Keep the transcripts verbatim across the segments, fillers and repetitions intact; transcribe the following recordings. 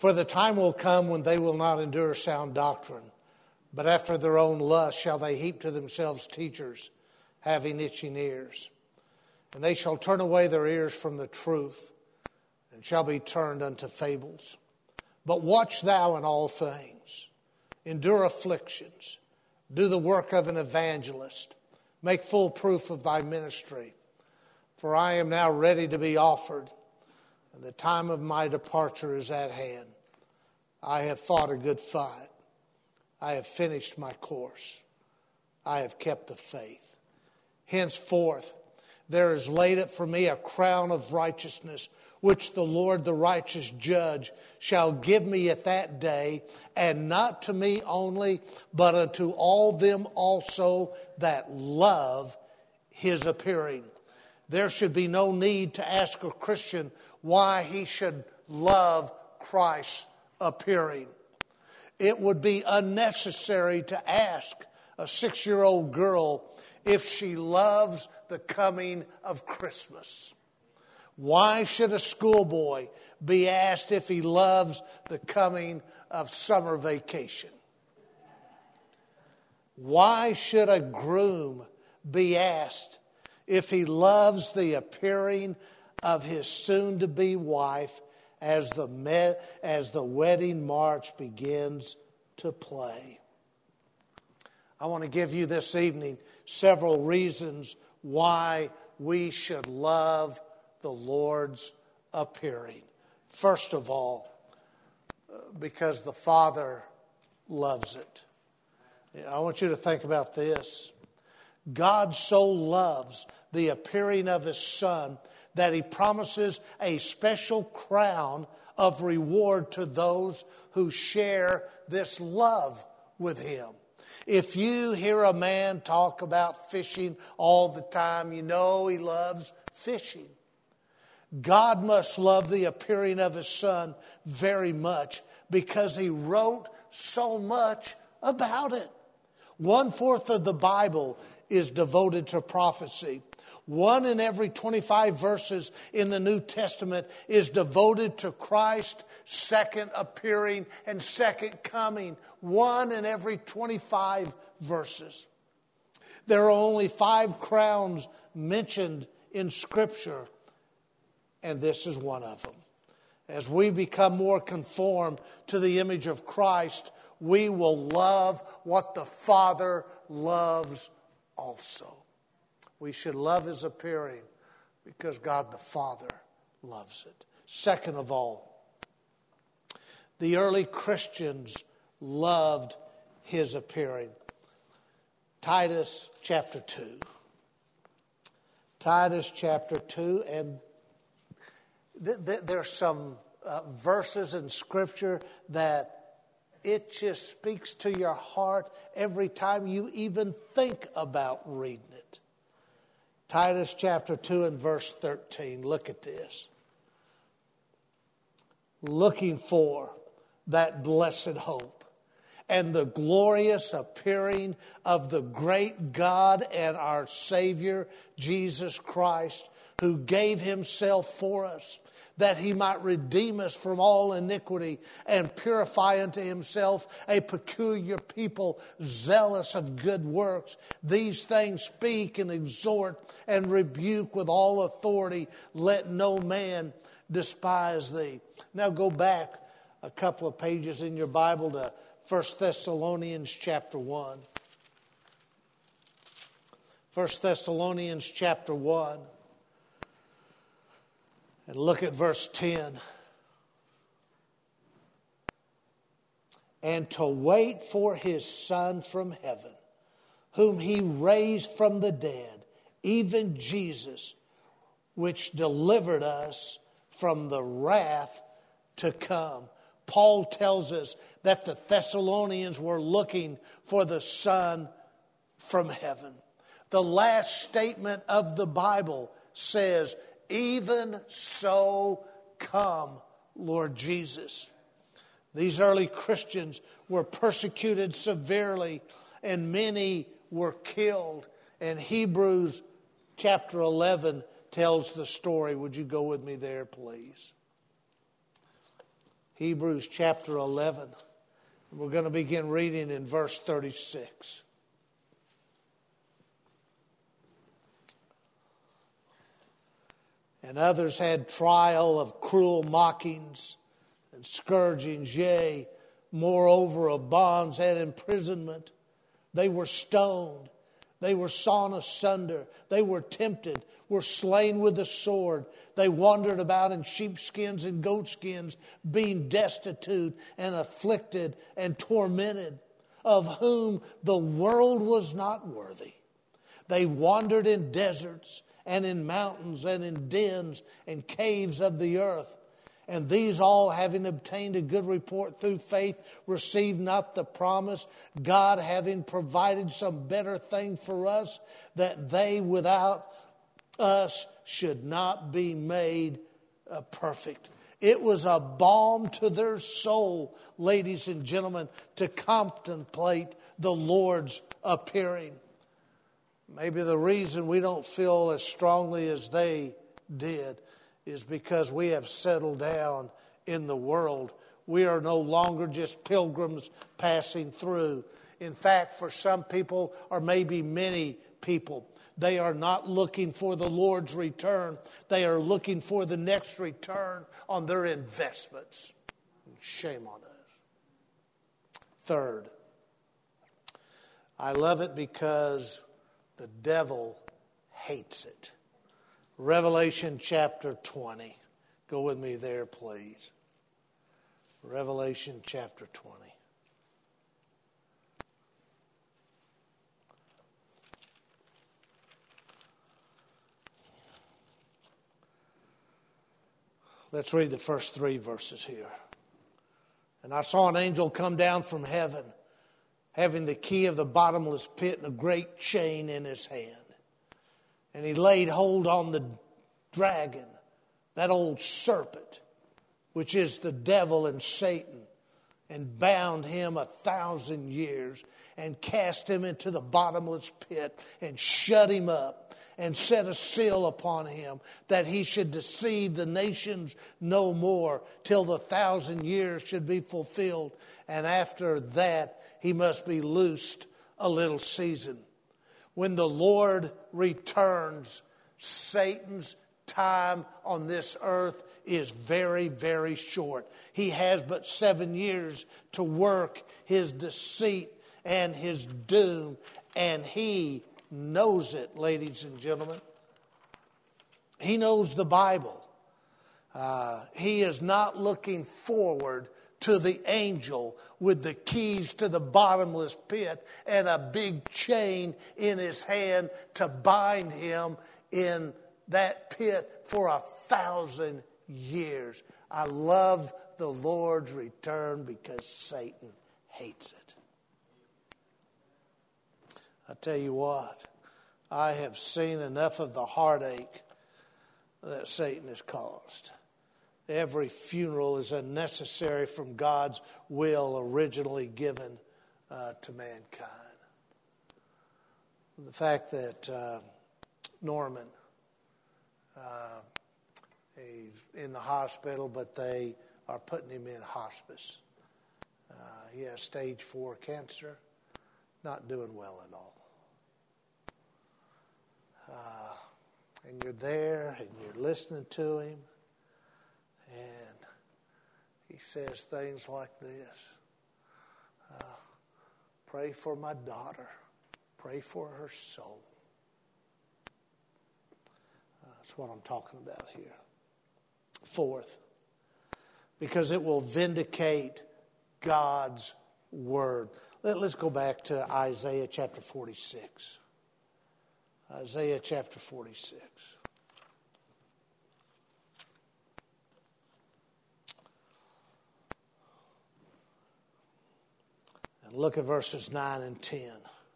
For the time will come when they will not endure sound doctrine, but after their own lust shall they heap to themselves teachers, having itching ears. And they shall turn away their ears from the truth, and shall be turned unto fables. But watch thou in all things, endure afflictions, do the work of an evangelist, make full proof of thy ministry. For I am now ready to be offered, and the time of my departure is at hand. I have fought a good fight. I have finished my course. I have kept the faith. Henceforth, there is laid up for me a crown of righteousness, which the Lord, the righteous judge, shall give me at that day, and not to me only, but unto all them also that love his appearing. There should be no need to ask a Christian why he should love Christ's appearing. It would be unnecessary to ask a six-year-old girl if she loves the coming of Christmas. Why should a schoolboy be asked if he loves the coming of summer vacation? Why should a groom be asked if he loves the appearing of his soon-to-be wife as the me- as the wedding march begins to play? I want to give you this evening several reasons why we should love the Lord's appearing. First of all, because the Father loves it. I want you to think about this. God so loves the appearing of his Son that he promises a special crown of reward to those who share this love with him. If you hear a man talk about fishing all the time, you know he loves fishing. God must love the appearing of his Son very much because he wrote so much about it. One fourth of the Bible is devoted to prophecy. One in every twenty-five verses in the New Testament is devoted to Christ's second appearing and second coming. One in every twenty-five verses. There are only five crowns mentioned in Scripture, and this is one of them. As we become more conformed to the image of Christ, we will love what the Father loves also. We should love his appearing because God the Father loves it. Second of all, the early Christians loved his appearing. Titus chapter two. Titus chapter two, and th- th- there's some uh, verses in Scripture that it just speaks to your heart every time you even think about reading it. Titus chapter two and verse thirteen. Look at this. Looking for that blessed hope and the glorious appearing of the great God and our Savior, Jesus Christ, who gave himself for us, that he might redeem us from all iniquity and purify unto himself a peculiar people, zealous of good works. These things speak and exhort and rebuke with all authority. Let no man despise thee. Now go back a couple of pages in your Bible to First Thessalonians chapter one. First Thessalonians chapter one. And look at verse ten. And to wait for his Son from heaven, whom he raised from the dead, even Jesus, which delivered us from the wrath to come. Paul tells us that the Thessalonians were looking for the Son from heaven. The last statement of the Bible says, even so come, Lord Jesus. These early Christians were persecuted severely, and many were killed. And Hebrews chapter eleven tells the story. Would you go with me there, please? Hebrews chapter eleven. We're going to begin reading in verse thirty-six. And others had trial of cruel mockings and scourgings, yea, moreover of bonds and imprisonment. They were stoned. They were sawn asunder. They were tempted, were slain with the sword. They wandered about in sheepskins and goatskins, being destitute and afflicted and tormented, of whom the world was not worthy. They wandered in deserts and in mountains and in dens and caves of the earth. And these all, having obtained a good report through faith, received not the promise, God having provided some better thing for us, that they without us should not be made uh, perfect. It was a balm to their soul, ladies and gentlemen, to contemplate the Lord's appearing. Maybe the reason we don't feel as strongly as they did is because we have settled down in the world. We are no longer just pilgrims passing through. In fact, for some people, or maybe many people, they are not looking for the Lord's return. They are looking for the next return on their investments. Shame on us. Third, I love it because the devil hates it. Revelation chapter twenty. Go with me there, please. Revelation chapter twenty. Let's read the first three verses here. And I saw an angel come down from heaven, having the key of the bottomless pit and a great chain in his hand. And he laid hold on the dragon, that old serpent, which is the devil and Satan, and bound him a thousand years, and cast him into the bottomless pit, and shut him up, and set a seal upon him, that he should deceive the nations no more, till the thousand years should be fulfilled. And after that he must be loosed a little season. When the Lord returns, Satan's time on this earth is very, very short. He has but seven years to work his deceit and his doom, and he knows it, ladies and gentlemen. He knows the Bible. Uh, he is not looking forward to the angel with the keys to the bottomless pit and a big chain in his hand to bind him in that pit for a thousand years. I love the Lord's return because Satan hates it. I tell you what, I have seen enough of the heartache that Satan has caused. Every funeral is unnecessary from God's will originally given uh, to mankind. The fact that uh, Norman, uh, he's in the hospital, but they are putting him in hospice. Uh, he has stage four cancer, not doing well at all. Uh, and you're there and you're listening to him. And he says things like this. Uh, pray for my daughter. Pray for her soul. Uh, that's what I'm talking about here. Fourth, because it will vindicate God's word. Let, let's go back to Isaiah chapter forty-six. Isaiah chapter forty-six. And look at verses nine and ten.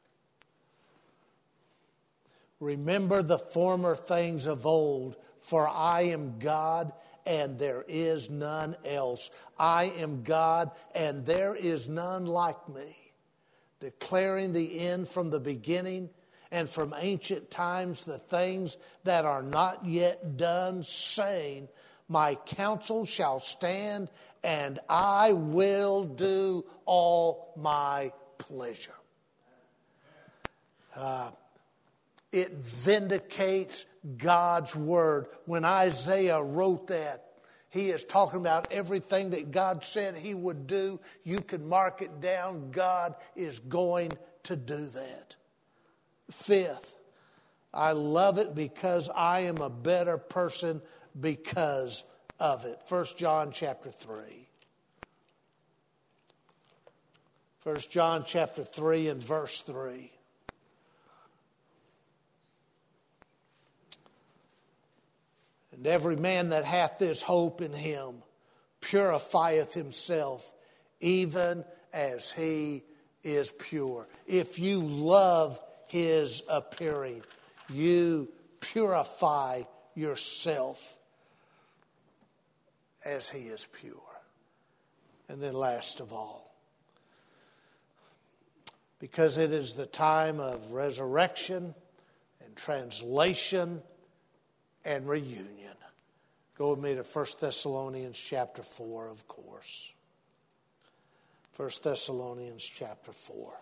Remember the former things of old, for I am God and there is none else. I am God and there is none like me, declaring the end from the beginning, and from ancient times the things that are not yet done, saying, My counsel shall stand, and I will do all my pleasure. Uh, it vindicates God's word. When Isaiah wrote that, he is talking about everything that God said he would do. You can mark it down. God is going to do that. Fifth, I love it because I am a better person because of it. First John chapter three. First John chapter three and verse three. And every man that hath this hope in him purifieth himself, even as he is pure. If you love his appearing, you purify yourself as he is pure. And then last of all, because it is the time of resurrection and translation and reunion. Go with me to First Thessalonians chapter four, of course. First Thessalonians chapter four.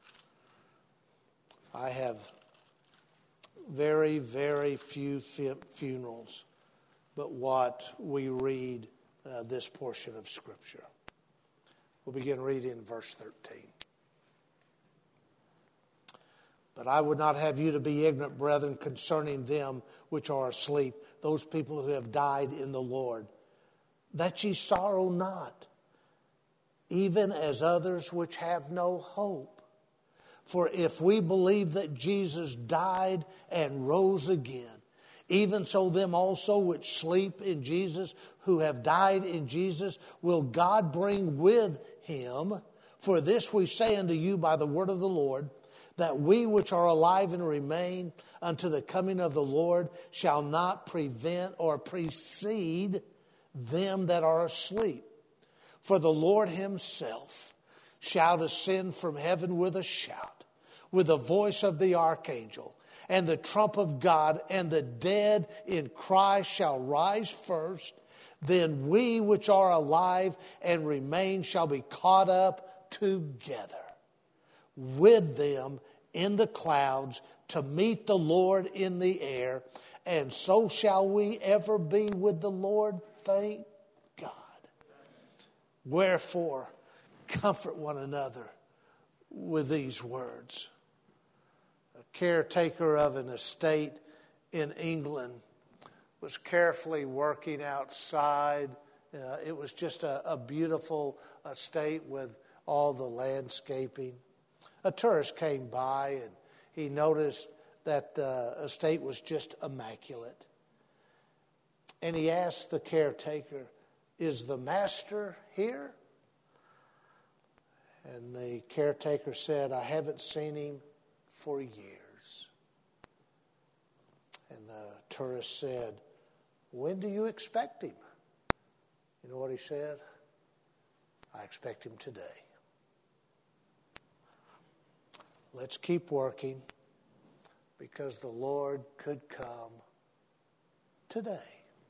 I have very, very few funerals, but what we read uh, this portion of Scripture. We'll begin reading in verse thirteen. But I would not have you to be ignorant, brethren, concerning them which are asleep, those people who have died in the Lord, that ye sorrow not, even as others which have no hope. For if we believe that Jesus died and rose again, even so them also which sleep in Jesus, who have died in Jesus, will God bring with him. For this we say unto you by the word of the Lord, that we which are alive and remain unto the coming of the Lord shall not prevent or precede them that are asleep. For the Lord himself shall descend from heaven with a shout, with the voice of the archangel, and the trump of God, and the dead in Christ shall rise first. Then we which are alive and remain shall be caught up together with them in the clouds to meet the Lord in the air, and so shall we ever be with the Lord. Thank God. Wherefore, comfort one another with these words. A caretaker of an estate in England was carefully working outside. Uh, it was just a, a beautiful estate with all the landscaping. A tourist came by and he noticed that the estate was just immaculate. And he asked the caretaker, "Is the master here?" And the caretaker said, "I haven't seen him for years." And the tourist said, "When do you expect him?" You know what he said? "I expect him today." Let's keep working, because the Lord could come today.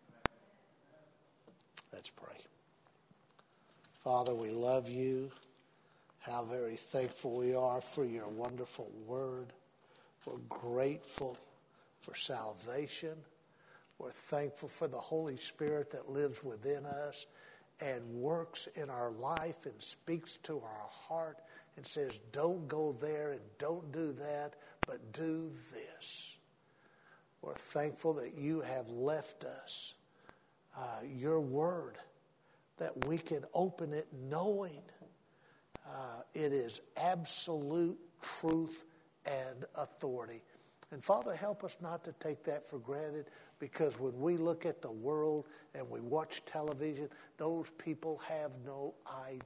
Let's pray. Father, we love you. How very thankful we are for your wonderful word. We're grateful for salvation. We're thankful for the Holy Spirit that lives within us and works in our life and speaks to our heart and says, don't go there and don't do that, but do this. We're thankful that you have left us uh, your word, that we can open it knowing uh, it is absolute truth and authority. And Father, help us not to take that for granted, because when we look at the world and we watch television, those people have no idea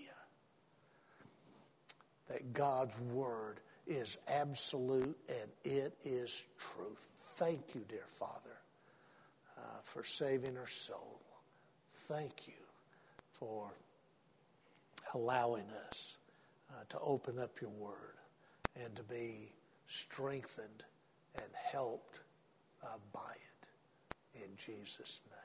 that God's word is absolute and it is truth. Thank you, dear Father, uh, for saving our soul. Thank you for allowing us uh, to open up your word and to be strengthened and helped uh, by it. In Jesus' name.